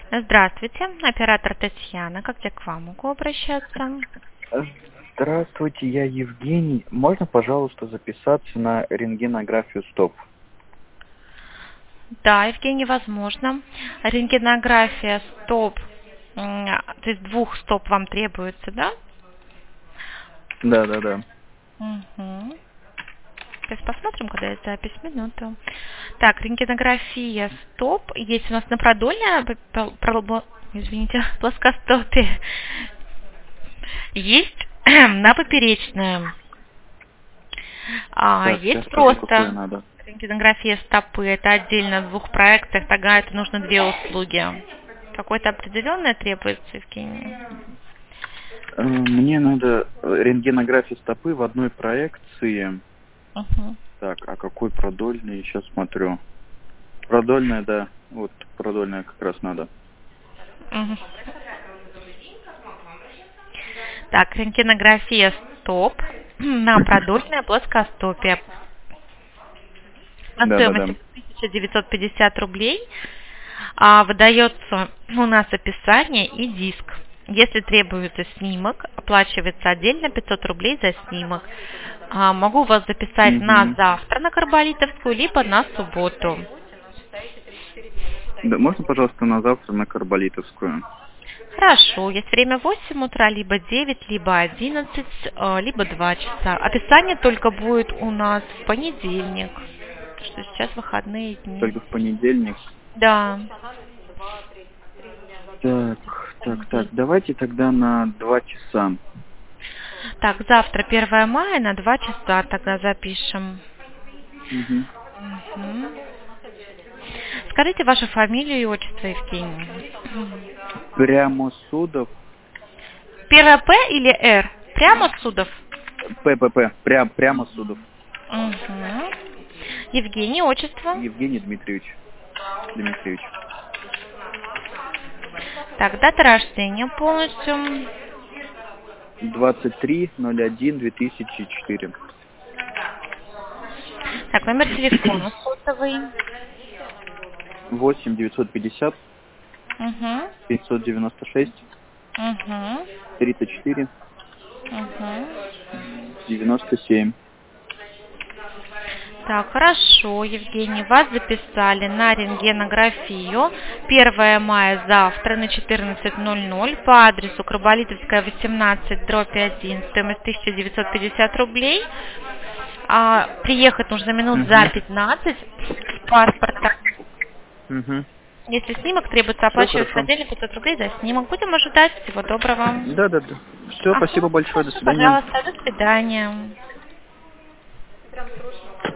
Здравствуйте, оператор Татьяна. Как я к вам могу обращаться? Здравствуйте, я Евгений. Можно, пожалуйста, записаться на рентгенографию стоп? Да, Евгений, возможно. Рентгенография стоп, то есть 2 стоп вам требуется, да? Да. Угу. Сейчас посмотрим, когда это запись, минуту. Так, рентгенография стоп. Есть у нас на продольное, извините, плоскостопие. Есть на поперечное. Так, сейчас Есть скажу, какое просто надо. рентгенография стопы. Это отдельно в 2 проектах. Тогда это нужно 2 услуги. Какое-то определенное требуется, Евгений? Мне надо рентгенография стопы в одной проекции. Угу. Так, а какой продольный? Сейчас смотрю. Продольная, да. Вот продольная как раз надо. Угу. Так, рентгенография стоп на продольное плоскостопие. На Да. стоимость 1950 рублей выдается у нас описание и диск. Если требуется снимок, оплачивается отдельно 500 рублей за снимок. Могу вас записать на Угу. завтра на Карболитовскую, либо на субботу. Да, можно, пожалуйста, на завтра на Карболитовскую? Хорошо, есть время в 8 утра, либо 9, либо 11, либо 2 часа. Описание только будет у нас в понедельник, что сейчас выходные дни. Только в понедельник. Да. Так. Давайте тогда на 2 часа. Так, завтра 1 мая на 2 часа тогда запишем. Угу. Мгм. Скажите вашу фамилию и отчество, Евгений. Прямо Судов. Первое П или Р? Прямо Судов? ППП. Прямо Судов. Угу. Евгений, отчество. Евгений Дмитриевич. Так, дата рождения полностью. 23.01.2004. Так, номер телефона сотовый. 8 950 Угу. 596 Угу. 34 Угу. 97. Так, хорошо, Евгений, вас записали на рентгенографию 1 мая завтра на 14:00 по адресу Карболитовская, 18/1, стоимость 1950 рублей. Приехать нужно минут за 15 с паспортом. Угу. Если снимок требуется, Все оплачивается хорошо. отдельно 500 рублей за снимок. Будем ожидать. Всего доброго. Да. Все, Ага, спасибо большое. До хорошо, свидания. пожалуйста, до свидания.